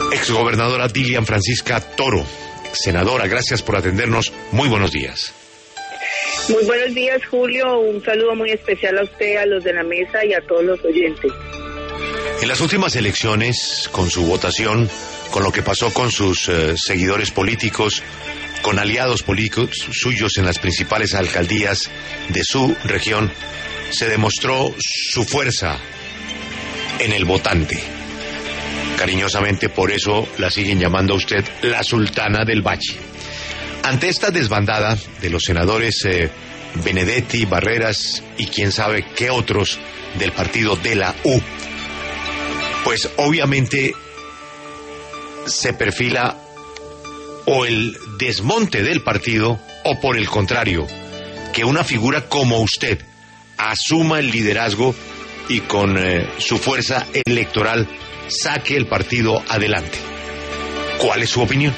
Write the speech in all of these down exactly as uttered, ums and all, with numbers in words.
Exgobernadora Dilian Francisca Toro, senadora, gracias por atendernos. Muy buenos días. Muy buenos días, Julio. Un saludo muy especial a usted, a los de la mesa y a todos los oyentes. En las últimas elecciones, con su votación, con lo que pasó con sus eh, seguidores políticos, con aliados políticos suyos en las principales alcaldías de su región, se demostró su fuerza en el votante. Cariñosamente por eso la siguen llamando a usted la Sultana del Valle. Ante esta desbandada de los senadores eh, Benedetti, Barreras y quién sabe qué otros del partido de la U, pues obviamente se perfila o el desmonte del partido o por el contrario, que una figura como usted asuma el liderazgo y con eh, su fuerza electoral saque el partido adelante. ¿Cuál es su opinión?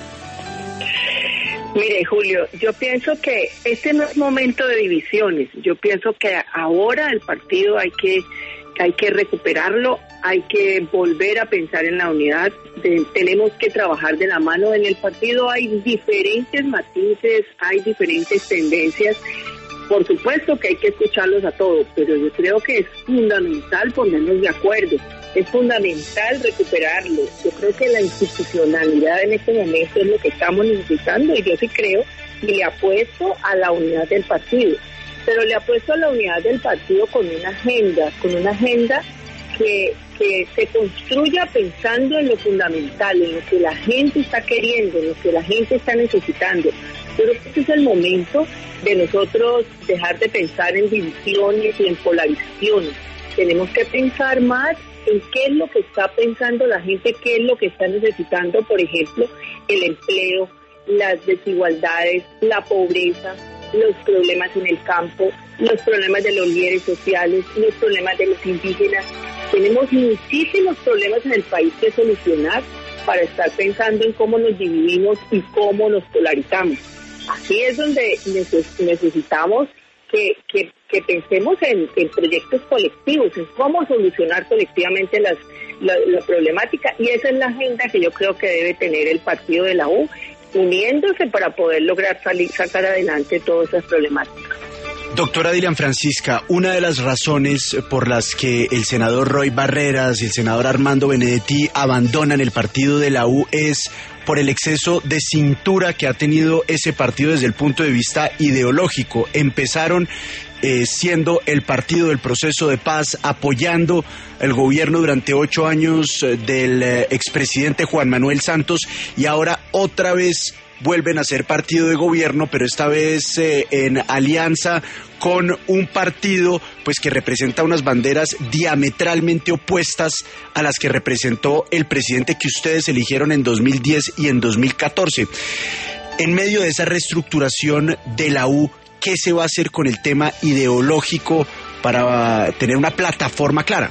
Mire, Julio, yo pienso que este no es momento de divisiones. Yo pienso que ahora el partido hay que hay que recuperarlo, hay que volver a pensar en la unidad. De, tenemos que trabajar de la mano. En el partido hay diferentes matices, hay diferentes tendencias. Por supuesto que hay que escucharlos a todos, pero yo creo que es fundamental ponernos de acuerdo. Es fundamental recuperarlo. Yo creo que la institucionalidad en este momento es lo que estamos necesitando y yo sí creo y le apuesto a la unidad del partido. Pero le apuesto a la unidad del partido con una agenda, con una agenda que, que se construya pensando en lo fundamental, en lo que la gente está queriendo, en lo que la gente está necesitando. Yo creo que este es el momento de nosotros dejar de pensar en divisiones y en polarizaciones. Tenemos que pensar más en qué es lo que está pensando la gente, qué es lo que está necesitando, por ejemplo, el empleo, las desigualdades, la pobreza, los problemas en el campo, los problemas de los líderes sociales, los problemas de los indígenas. Tenemos muchísimos problemas en el país que solucionar para estar pensando en cómo nos dividimos y cómo nos polarizamos. Aquí es donde neces- necesitamos que, que, que pensemos en, en proyectos colectivos, en cómo solucionar colectivamente las, la, la problemática, y esa es la agenda que yo creo que debe tener el partido de la U, uniéndose para poder lograr salir, sacar adelante todas esas problemáticas. Doctora Dilian Francisca, una de las razones por las que el senador Roy Barreras y el senador Armando Benedetti abandonan el partido de la U es por el exceso de cintura que ha tenido ese partido desde el punto de vista ideológico. Empezaron eh, siendo el partido del proceso de paz, apoyando el gobierno durante ocho años eh, del eh, expresidente Juan Manuel Santos, y ahora otra vez vuelven a ser partido de gobierno, pero esta vez eh, en alianza con un partido pues que representa unas banderas diametralmente opuestas a las que representó el presidente que ustedes eligieron en dos mil diez y en dos mil catorce. En medio de esa reestructuración de la U, ¿qué se va a hacer con el tema ideológico para tener una plataforma clara?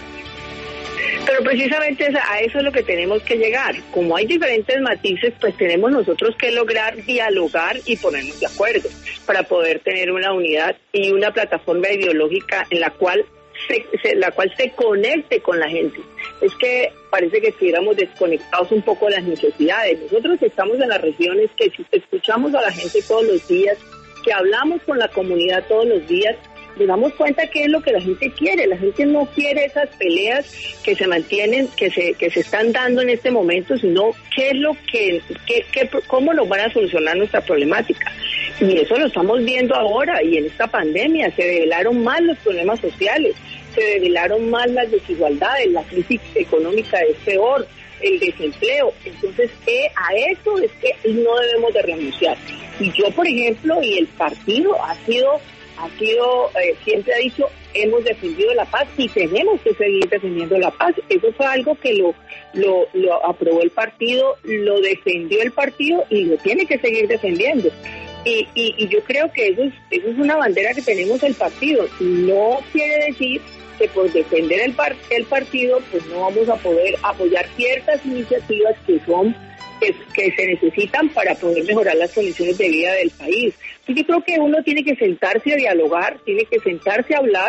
Pero precisamente a eso es lo que tenemos que llegar. Como hay diferentes matices, pues tenemos nosotros que lograr dialogar y ponernos de acuerdo para poder tener una unidad y una plataforma ideológica en la cual se, se, la cual se conecte con la gente. Es que parece que estuviéramos desconectados un poco de las necesidades. Nosotros estamos en las regiones que si escuchamos a la gente todos los días, que hablamos con la comunidad todos los días, nos damos cuenta qué es lo que la gente quiere. La gente no quiere esas peleas que se mantienen, que se que se están dando en este momento, sino qué es lo que, qué, qué, cómo nos van a solucionar nuestra problemática. Y eso lo estamos viendo ahora, y en esta pandemia se develaron más los problemas sociales, se develaron más las desigualdades, la crisis económica es peor, el desempleo. Entonces eh, a eso es que no debemos de renunciar. Y yo, por ejemplo, y el partido ha sido ha sido, eh, siempre ha dicho, hemos defendido la paz y tenemos que seguir defendiendo la paz. Eso fue algo que lo, lo, lo aprobó el partido, lo defendió el partido y lo tiene que seguir defendiendo. Y, y, y yo creo que eso es, eso es una bandera que tenemos el partido. No quiere decir que por defender el, par, el partido, pues no vamos a poder apoyar ciertas iniciativas que son Que, que se necesitan para poder mejorar las condiciones de vida del país. Y yo creo que uno tiene que sentarse a dialogar, tiene que sentarse a hablar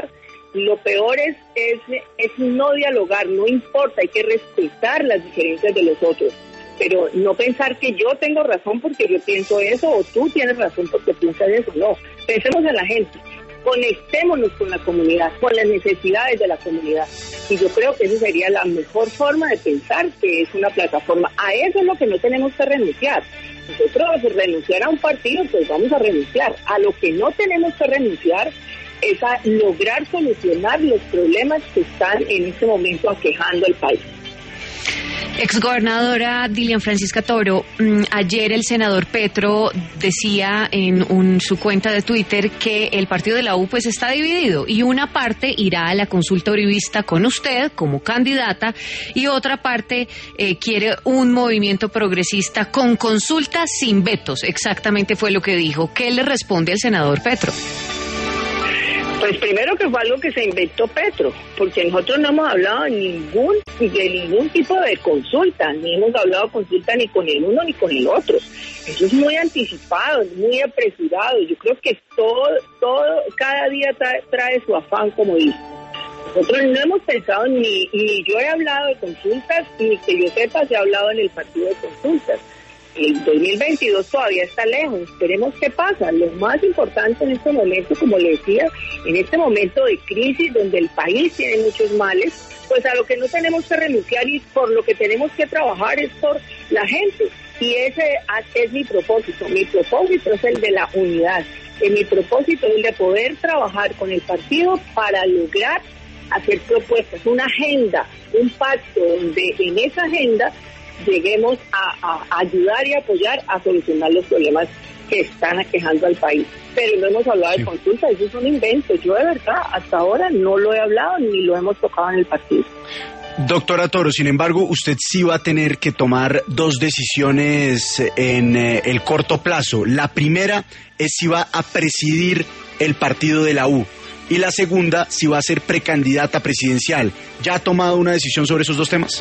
Lo peor es, es, es no dialogar, no importa, hay que respetar las diferencias de los otros, pero no pensar que yo tengo razón porque yo pienso eso o tú tienes razón porque piensas eso, no, pensemos en la gente, conectémonos con la comunidad, con las necesidades de la comunidad, y yo creo que esa sería la mejor forma de pensar que es una plataforma. A eso es lo que no tenemos que renunciar. Nosotros renunciar a un partido, pues vamos a renunciar. A lo que no tenemos que renunciar es a lograr solucionar los problemas que están en este momento aquejando al país. Exgobernadora Dilian Francisca Toro, ayer el senador Petro decía en un, su cuenta de Twitter que el partido de la U pues está dividido y una parte irá a la consulta uribista con usted como candidata y otra parte eh, quiere un movimiento progresista con consulta sin vetos. Exactamente fue lo que dijo. ¿Qué le responde al senador Petro? Pues primero que fue algo que se inventó Petro, porque nosotros no hemos hablado de ningún, de ningún tipo de consulta, ni hemos hablado de consulta ni con el uno ni con el otro. Eso es muy anticipado, muy apresurado. Yo creo que todo, todo, cada día trae, trae su afán, como dice. Nosotros no hemos pensado, ni, ni yo he hablado de consultas, ni que yo sepa se ha hablado en el partido de consultas. El dos mil veintidós todavía está lejos, esperemos qué pasa. Lo más importante en este momento, como le decía, en este momento de crisis donde el país tiene muchos males, pues a lo que no tenemos que renunciar y por lo que tenemos que trabajar es por la gente. Y ese es mi propósito, mi propósito es el de la unidad, y mi propósito es el de poder trabajar con el partido para lograr hacer propuestas, una agenda, un pacto donde en esa agenda lleguemos a, a ayudar y apoyar a solucionar los problemas que están aquejando al país. Pero no hemos hablado sí. de consulta, eso es un invento. Yo de verdad hasta ahora no lo he hablado ni lo hemos tocado en el partido. Doctora Toro, sin embargo, usted sí va a tener que tomar dos decisiones en eh, el corto plazo. La primera es si va a presidir el partido de la U y la segunda si va a ser precandidata presidencial. ¿Ya ha tomado una decisión sobre esos dos temas?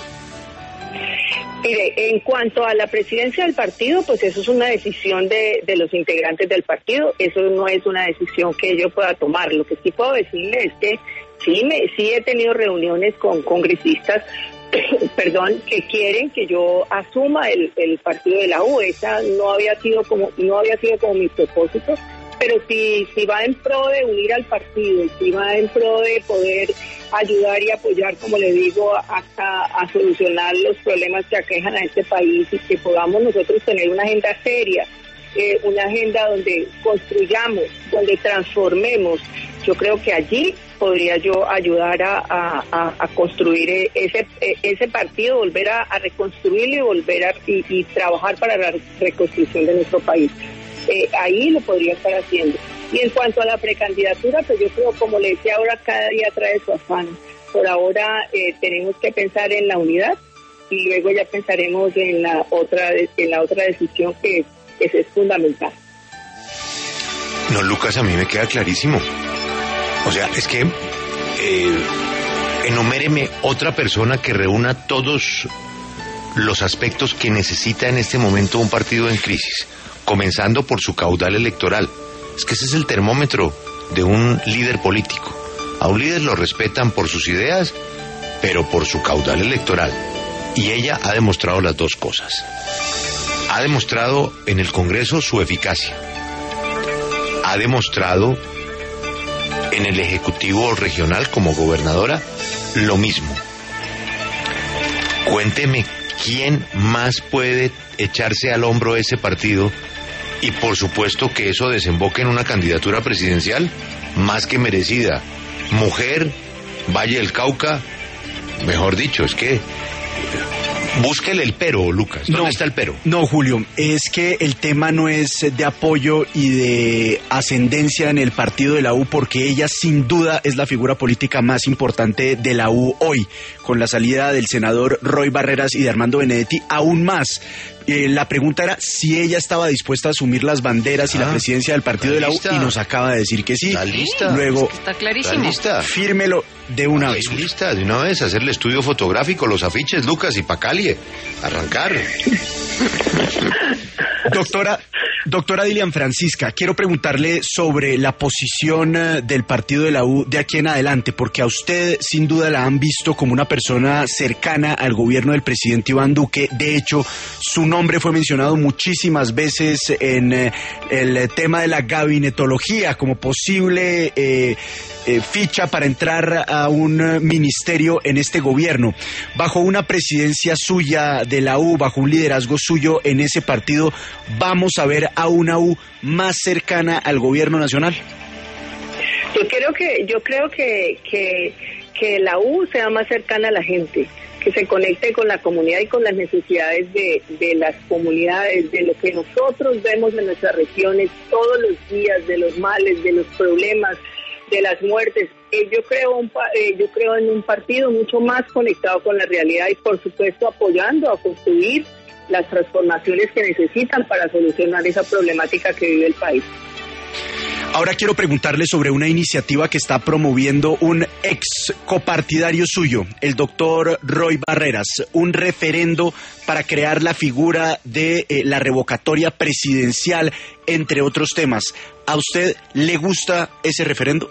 Mire, en cuanto a la presidencia del partido, pues eso es una decisión de, de los integrantes del partido, eso no es una decisión que yo pueda tomar. Lo que sí puedo decirle es que sí, me, sí he tenido reuniones con congresistas, perdón, que quieren que yo asuma el, el partido de la U. Esa no había sido como, no había sido como mi propósito, pero si, si va en pro de unir al partido, si va en pro de poder ayudar y apoyar, como le digo, a, a, a solucionar los problemas que aquejan a este país y que podamos nosotros tener una agenda seria, eh, una agenda donde construyamos, donde transformemos, yo creo que allí podría yo ayudar a, a, a construir ese, ese partido, volver a, a reconstruirlo y volver a y, y trabajar para la reconstrucción de nuestro país. Eh, ahí lo podría estar haciendo. Y en cuanto a la precandidatura, pues yo creo, como le decía, ahora cada día trae su afán. Por ahora eh, tenemos que pensar en la unidad y luego ya pensaremos en la otra en la otra decisión que, que es fundamental. No, Lucas, a mí me queda clarísimo. O sea, es que eh, enuméreme otra persona que reúna todos los aspectos que necesita en este momento un partido en crisis, comenzando por su caudal electoral. Es que ese es el termómetro de un líder político. A un líder lo respetan por sus ideas, pero por su caudal electoral. Y ella ha demostrado las dos cosas. Ha demostrado en el Congreso su eficacia. Ha demostrado en el Ejecutivo Regional como gobernadora lo mismo. Cuénteme quién más puede echarse al hombro ese partido y por supuesto que eso desemboque en una candidatura presidencial más que merecida. Mujer, Valle del Cauca, mejor dicho, es que búsquele el pero, Lucas. ¿Dónde no, está el pero? No, Julio, es que el tema no es de apoyo y de ascendencia en el partido de la U, porque ella sin duda es la figura política más importante de la U hoy, con la salida del senador Roy Barreras y de Armando Benedetti, aún más. Eh, la pregunta era si ella estaba dispuesta a asumir las banderas y ah, la presidencia del partido de la U, y nos acaba de decir que sí. Está lista. Luego, es que está clarísimo. Está lista. Fírmelo de una vez. Está lista, de una vez, hacer el estudio fotográfico, los afiches, Lucas, y pa' Cali, arrancar. Doctora, Doctora Dilian Francisca, quiero preguntarle sobre la posición uh, del partido de la U de aquí en adelante, porque a usted sin duda la han visto como una persona cercana al gobierno del presidente Iván Duque. De hecho, su nombre fue mencionado muchísimas veces en uh, el tema de la gabinetología como posible eh, eh, ficha para entrar a un uh, ministerio en este gobierno. Bajo una presidencia suya de la U, bajo un liderazgo suyo en ese partido, ¿vamos a ver a una U más cercana al gobierno nacional? Yo creo que yo creo que, que, que la U sea más cercana a la gente, que se conecte con la comunidad y con las necesidades de, de las comunidades, de lo que nosotros vemos en nuestras regiones todos los días, de los males, de los problemas, de las muertes. Eh, yo creo un, eh, yo creo en un partido mucho más conectado con la realidad y, por supuesto, apoyando a construir las transformaciones que necesitan para solucionar esa problemática que vive el país. Ahora quiero preguntarle sobre una iniciativa que está promoviendo un ex copartidario suyo, el doctor Roy Barreras, un referendo para crear la figura de eh, la revocatoria presidencial, entre otros temas. ¿A usted le gusta ese referendo?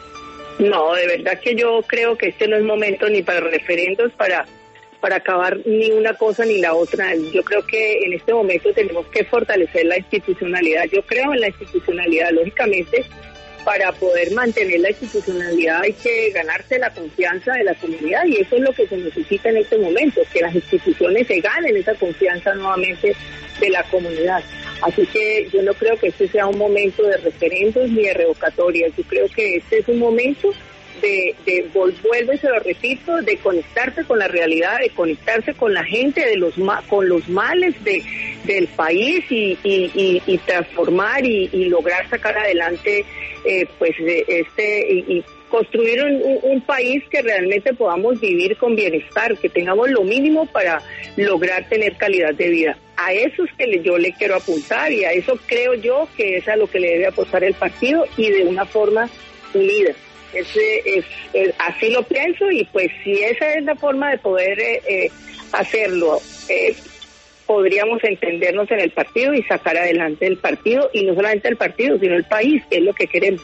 No, de verdad que yo creo que este no es momento ni para referendos, para para acabar ni una cosa ni la otra. Yo creo que en este momento tenemos que fortalecer la institucionalidad. Yo creo en la institucionalidad, lógicamente. Para poder mantener la institucionalidad hay que ganarse la confianza de la comunidad, y eso es lo que se necesita en este momento, que las instituciones se ganen esa confianza nuevamente de la comunidad. Así que yo no creo que este sea un momento de referendos ni de revocatorias. Yo creo que este es un momento de, de vuelvo y se lo repito, de conectarse con la realidad, de conectarse con la gente, de los con los males de del país y, y, y, y transformar y, y lograr sacar adelante eh, pues este y, y construir un, un, un país que realmente podamos vivir con bienestar, que tengamos lo mínimo para lograr tener calidad de vida. A eso es que le, yo le quiero apuntar, y a eso creo yo que es a lo que le debe apostar el partido, y de una forma unida. Ese es, es, así lo pienso, y pues si esa es la forma de poder eh, eh, hacerlo, eh, podríamos entendernos en el partido y sacar adelante el partido, y no solamente el partido, sino el país, que es lo que queremos.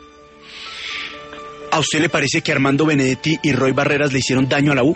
¿A usted le parece que Armando Benedetti y Roy Barreras le hicieron daño a la U?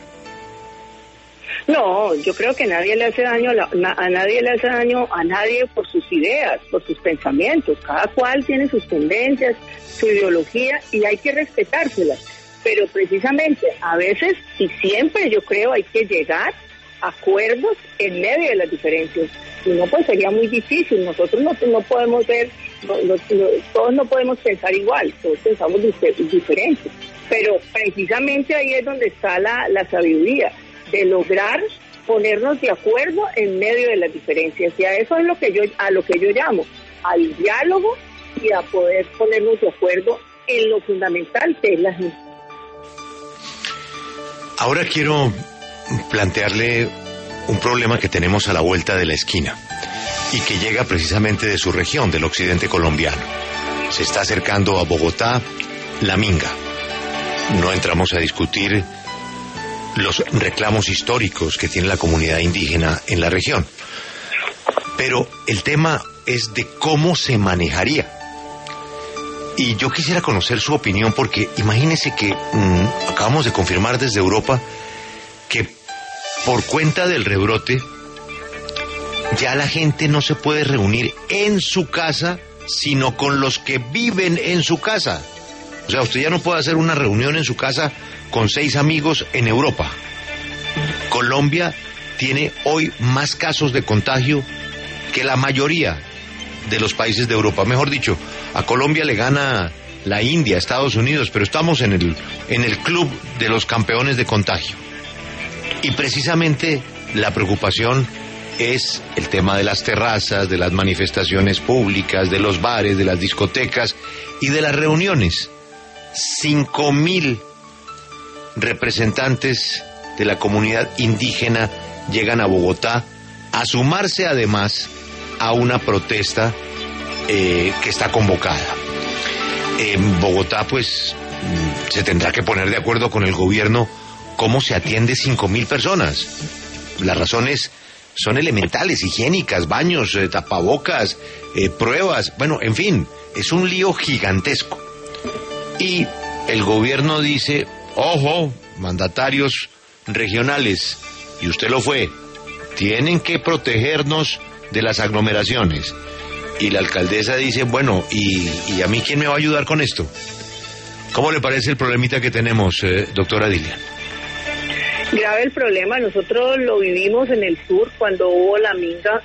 No, yo creo que nadie le hace daño a, la, a nadie le hace daño a nadie por sus ideas, por sus pensamientos. Cada cual tiene sus tendencias, su ideología, y hay que respetárselas. Pero precisamente a veces y siempre yo creo hay que llegar a acuerdos en medio de las diferencias. Si no, pues sería muy difícil. Nosotros no, no podemos ver, no, no, no, todos no podemos pensar igual, todos pensamos diferentes. Pero precisamente ahí es donde está la, la sabiduría de lograr ponernos de acuerdo en medio de las diferencias, y a eso es lo que yo a lo que yo llamo al diálogo y a poder ponernos de acuerdo en lo fundamental que es la gente. Ahora quiero plantearle un problema que tenemos a la vuelta de la esquina y que llega precisamente de su región, del occidente colombiano. Se está acercando a Bogotá la Minga. No entramos a discutir los reclamos históricos que tiene la comunidad indígena en la región, pero el tema es de cómo se manejaría. Y yo quisiera conocer su opinión, porque imagínese que mmm, acabamos de confirmar desde Europa que por cuenta del rebrote ya la gente no se puede reunir en su casa, sino con los que viven en su casa. O sea, usted ya no puede hacer una reunión en su casa con seis amigos en Europa. Colombia tiene hoy más casos de contagio que la mayoría de los países de Europa. Mejor dicho, a Colombia le gana la India, Estados Unidos, pero estamos en el, en el club de los campeones de contagio. Y precisamente la preocupación es el tema de las terrazas, de las manifestaciones públicas, de los bares, de las discotecas y de las reuniones. Cinco mil representantes de la comunidad indígena llegan a Bogotá a sumarse además a una protesta eh, que está convocada. En Bogotá, pues, se tendrá que poner de acuerdo con el gobierno cómo se atiende cinco mil personas. Las razones son elementales, higiénicas, baños, eh, tapabocas, eh, pruebas, bueno, en fin, es un lío gigantesco. Y el gobierno dice, ojo, mandatarios regionales, y usted lo fue, tienen que protegernos de las aglomeraciones. Y la alcaldesa dice, bueno, ¿y, y a mí quién me va a ayudar con esto? ¿Cómo le parece el problemita que tenemos, eh, doctora Dilian? Grave el problema, nosotros lo vivimos en el sur cuando hubo la minga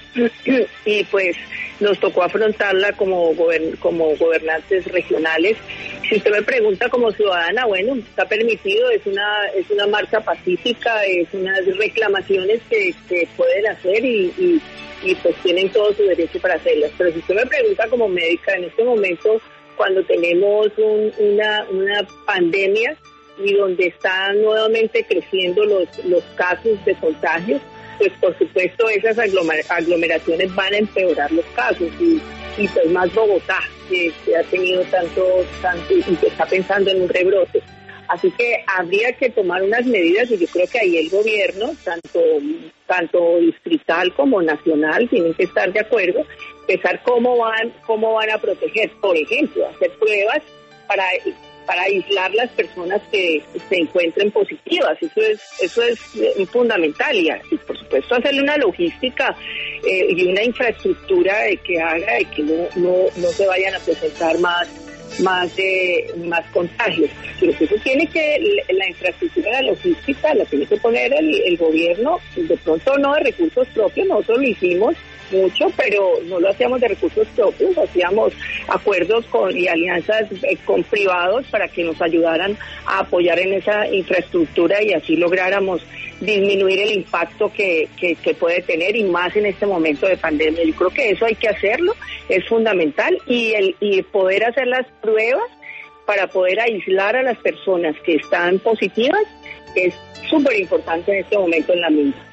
y pues nos tocó afrontarla como gobern como gobernantes regionales. Si usted me pregunta como ciudadana, bueno, está permitido, es una es una marcha pacífica, es unas reclamaciones que, que pueden hacer y, y, y pues tienen todo su derecho para hacerlas. Pero si usted me pregunta como médica, en este momento, cuando tenemos un, una, una pandemia, y donde están nuevamente creciendo los los casos de contagios, pues por supuesto esas aglomer aglomeraciones van a empeorar los casos y, y pues más Bogotá, que, que ha tenido tanto, tanto y que está pensando en un rebrote. Así que habría que tomar unas medidas y yo creo que ahí el gobierno, tanto, tanto distrital como nacional, tienen que estar de acuerdo, pensar cómo van, cómo van a proteger, por ejemplo, hacer pruebas para para aislar las personas que se encuentren positivas. Eso es eso es eh, fundamental y, y por supuesto hacerle una logística eh, y una infraestructura de que haga de que no no no se vayan a presentar más más de más contagios. Pero eso tiene que la infraestructura, la logística la tiene que poner el, el gobierno, de pronto no de recursos propios. Nosotros lo hicimos mucho, pero no lo hacíamos de recursos propios, hacíamos acuerdos con y alianzas eh, con privados para que nos ayudaran a apoyar en esa infraestructura y así lográramos disminuir el impacto que, que, que puede tener, y más en este momento de pandemia. Yo creo que eso hay que hacerlo, es fundamental, y el y poder hacer las pruebas para poder aislar a las personas que están positivas es súper importante en este momento en la misma.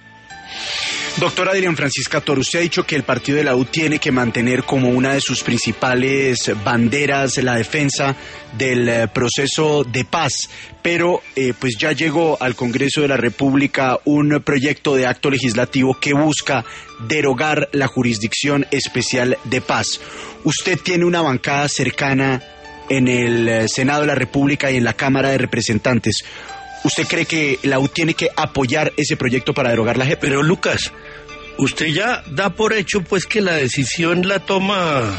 Doctora Dilian Francisca Toro, usted ha dicho que el partido de la U tiene que mantener como una de sus principales banderas la defensa del eh, proceso de paz, pero eh, pues ya llegó al Congreso de la República un proyecto de acto legislativo que busca derogar la Jurisdicción Especial de Paz. Usted tiene una bancada cercana en el eh, Senado de la República y en la Cámara de Representantes. ¿Usted cree que la U tiene que apoyar ese proyecto para derogar la J E P? Pero Lucas, usted ya da por hecho pues que la decisión la toma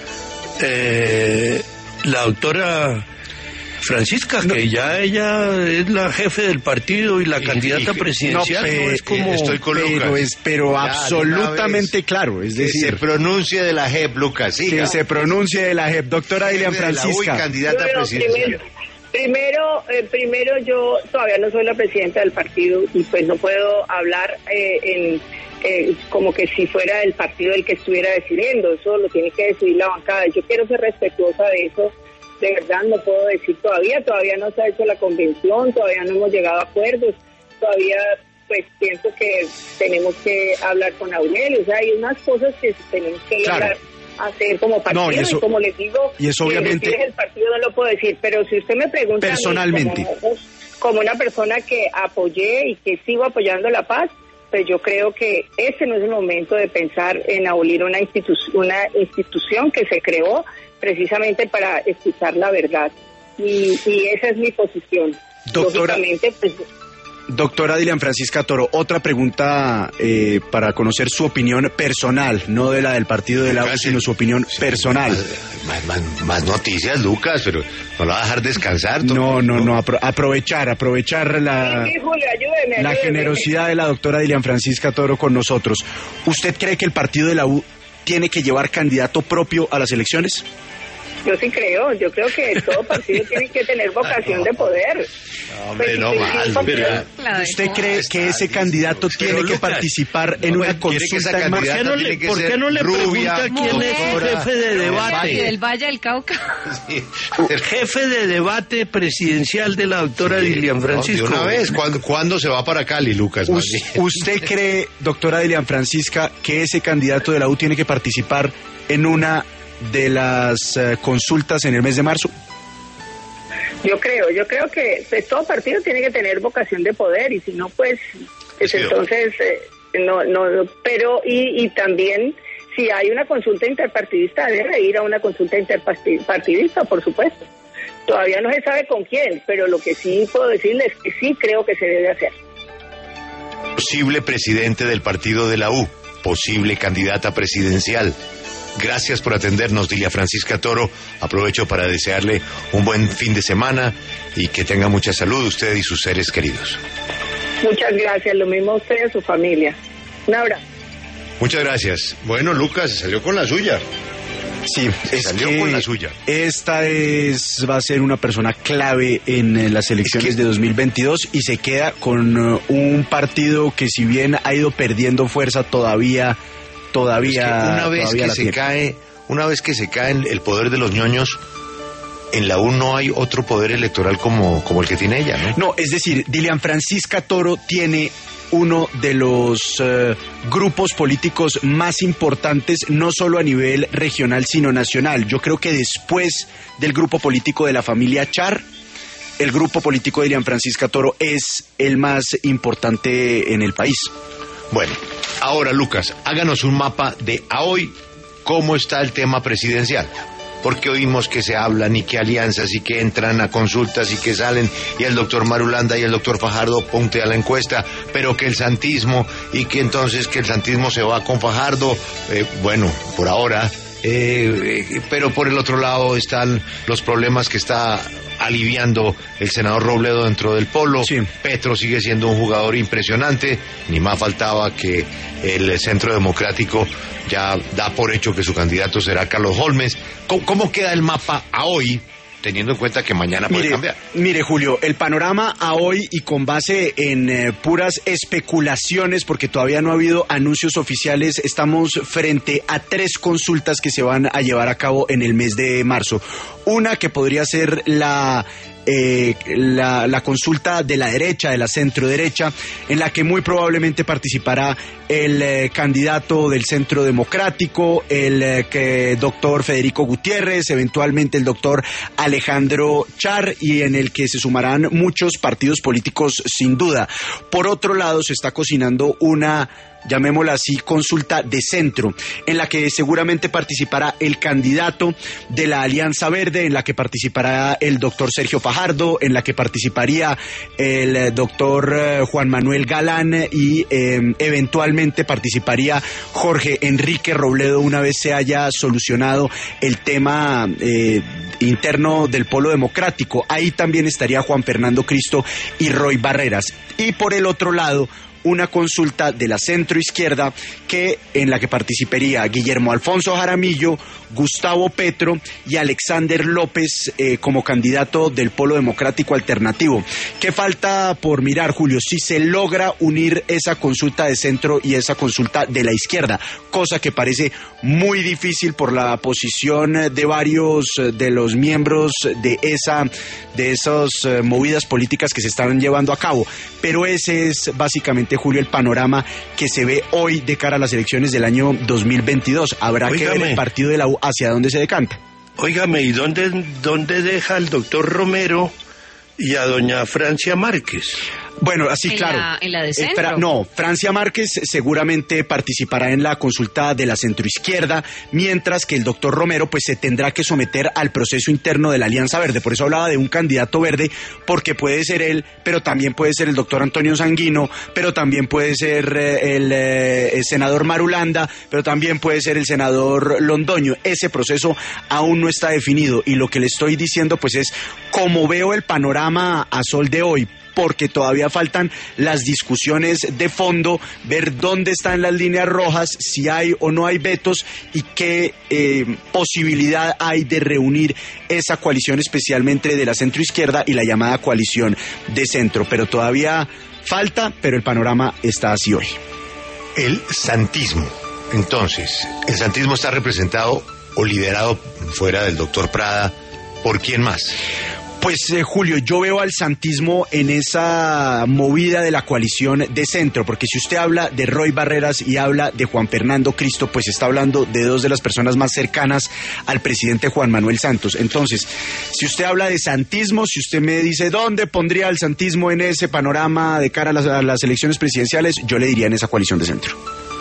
eh, la doctora Francisca, no, que ya ella es la jefe del partido y la y, candidata y, presidencial. No, pe, no es como... Estoy con pero Lucas. es pero ya, absolutamente claro, es decir... Que se pronuncie de la J E P, Lucas. Siga. Que se pronuncie de la J E P. Doctora Dilian Francisca. La U y candidata bueno, presidencial. Primero, primero, eh, primero yo todavía no soy la presidenta del partido y pues no puedo hablar eh, en... Eh, como que si fuera el partido el que estuviera decidiendo. Eso lo tiene que decidir la bancada. Yo quiero ser respetuosa de eso. De verdad no puedo decir todavía, todavía no se ha hecho la convención, todavía no hemos llegado a acuerdos, todavía pues pienso que tenemos que hablar con Aurelio, o sea, hay unas cosas que tenemos que claro. lograr hacer como partido, no, y, eso, y como les digo, y eso obviamente el partido no lo puedo decir, pero si usted me pregunta personalmente, a mí, como, como una persona que apoyé y que sigo apoyando la paz, pues yo creo que este no es el momento de pensar en abolir una, institu una institución que se creó precisamente para escuchar la verdad. Y, y esa es mi posición. Doctora, pues, doctora Dilian Francisca Toro, otra pregunta eh, para conocer su opinión personal, no de la del partido de la U, sino su opinión sí, personal. Más, más, más noticias, Lucas, pero no la va a dejar descansar. No, no, no, apro aprovechar, aprovechar la, sí, sí, Julio, ayúdeme, la ayúdeme. generosidad de la doctora Dilian Francisca Toro con nosotros. ¿Usted cree que el partido de la U tiene que llevar candidato propio a las elecciones? Yo sí creo, yo creo que todo partido tiene que tener vocación de poder. No, hombre, pues, no si mal, partido... ¿Usted cree que ese candidato tiene que participar en una consulta? ¿Por qué no le, ¿por qué no le pregunta quién es el jefe de debate? Del Valle del Cauca. Sí. El jefe de debate presidencial de la doctora sí, Dilian Francisca. No, de una vez, ¿cuándo, ¿cuándo se va para Cali, Lucas? ¿Usted cree, doctora Dilian Francisca, que ese candidato de la U tiene que participar en una de las uh, consultas en el mes de marzo? Yo creo, yo creo que pues, todo partido tiene que tener vocación de poder y si no, pues, pues sí, entonces eh, no, no, no, pero y, y también si hay una consulta interpartidista debe ir a una consulta interpartidista, por supuesto. Todavía no se sabe con quién, pero lo que sí puedo decirles es que sí creo que se debe hacer. Posible presidente del partido de la U, posible candidata presidencial. Gracias por atendernos, Dilia Francisca Toro. Aprovecho para desearle un buen fin de semana y que tenga mucha salud usted y sus seres queridos. Muchas gracias, lo mismo a usted y a su familia. Un abrazo. Muchas gracias. Bueno, Lucas se salió con la suya. Sí, se es salió que con la suya. Esta es va a ser una persona clave en eh, las elecciones es que... de dos mil veintidós y se queda con uh, un partido que si bien ha ido perdiendo fuerza todavía todavía es que una vez todavía que se tiene. cae, una vez que se cae el poder de los ñoños, en la U no hay otro poder electoral como, como el que tiene ella, ¿no? No, es decir, Dilian Francisca Toro tiene uno de los uh, grupos políticos más importantes, no solo a nivel regional, sino nacional. Yo creo que después del grupo político de la familia Char, el grupo político de Dilian Francisca Toro es el más importante en el país. Bueno, ahora, Lucas, háganos un mapa de a hoy cómo está el tema presidencial. Porque oímos que se hablan y que alianzas y que entran a consultas y que salen y el doctor Marulanda y el doctor Fajardo ponte a la encuesta, pero que el santismo y que entonces que el santismo se va con Fajardo, eh, bueno, por ahora, eh, eh, pero por el otro lado están los problemas que está aliviando el senador Robledo dentro del polo. Sí. Petro sigue siendo un jugador impresionante, ni más faltaba que el Centro Democrático ya da por hecho que su candidato será Carlos Holmes. ¿Cómo, cómo queda el mapa a hoy, teniendo en cuenta que mañana puede mire, cambiar? Mire, Julio, el panorama a hoy y con base en eh, puras especulaciones, porque todavía no ha habido anuncios oficiales, estamos frente a tres consultas que se van a llevar a cabo en el mes de marzo. Una que podría ser la... Eh, la, la consulta de la derecha, de la centro derecha, en la que muy probablemente participará el eh, candidato del Centro Democrático, el eh, que, doctor Federico Gutiérrez, eventualmente el doctor Alejandro Char, y en el que se sumarán muchos partidos políticos sin duda. Por otro lado, se está cocinando una, llamémosla así, consulta de centro, en la que seguramente participará el candidato de la Alianza Verde, en la que participará el doctor Sergio Fajardo, en la que participaría el doctor Juan Manuel Galán y eh, eventualmente participaría Jorge Enrique Robledo una vez se haya solucionado el tema eh, interno del Polo Democrático. Ahí también estaría Juan Fernando Cristo y Roy Barreras. Y por el otro lado, una consulta de la centroizquierda que en la que participaría Guillermo Alfonso Jaramillo, Gustavo Petro y Alexander López eh, como candidato del Polo Democrático Alternativo. ¿Qué falta por mirar, Julio? Si se logra unir esa consulta de centro y esa consulta de la izquierda, cosa que parece muy difícil por la posición de varios de los miembros de esa de esas uh, movidas políticas que se están llevando a cabo. Pero ese es básicamente, Julio, el panorama que se ve hoy de cara a las elecciones del año dos mil veintidós. Habrá Óigame. que ver el partido de la U hacia dónde se decanta. Óigame, ¿y dónde, dónde deja el doctor Romero y a doña Francia Márquez? Bueno, así en claro. La, en la de centro. Eh, Fra- no, Francia Márquez seguramente participará en la consulta de la centroizquierda, mientras que el doctor Romero pues se tendrá que someter al proceso interno de la Alianza Verde. Por eso hablaba de un candidato verde, porque puede ser él, pero también puede ser el doctor Antonio Sanguino, pero también puede ser eh, el, eh, el senador Marulanda, pero también puede ser el senador Londoño. Ese proceso aún no está definido y lo que le estoy diciendo pues es cómo veo el panorama a sol de hoy, porque todavía faltan las discusiones de fondo, ver dónde están las líneas rojas, si hay o no hay vetos y qué eh, posibilidad hay de reunir esa coalición, especialmente de la centroizquierda y la llamada coalición de centro. Pero todavía falta, pero el panorama está así hoy. El santismo. Entonces, el santismo está representado o liderado fuera del doctor Prada, ¿por quién más? Pues eh, Julio, yo veo al santismo en esa movida de la coalición de centro, porque si usted habla de Roy Barreras y habla de Juan Fernando Cristo, pues está hablando de dos de las personas más cercanas al presidente Juan Manuel Santos. Entonces, si usted habla de santismo, si usted me dice dónde pondría el santismo en ese panorama de cara a las, a las elecciones presidenciales, yo le diría en esa coalición de centro.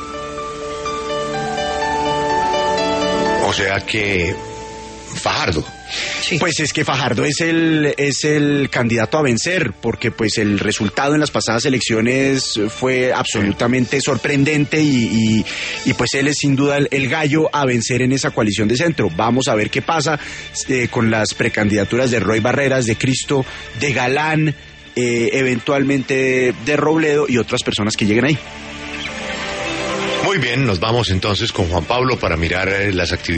O sea que Fajardo. Sí. Pues es que Fajardo es el es el candidato a vencer, porque pues el resultado en las pasadas elecciones fue absolutamente sorprendente y, y, y pues él es sin duda el, el gallo a vencer en esa coalición de centro. Vamos a ver qué pasa eh, con las precandidaturas de Roy Barreras, de Cristo, de Galán, eh, eventualmente de, de Robledo y otras personas que lleguen ahí. Muy bien, nos vamos entonces con Juan Pablo para mirar eh, las actividades.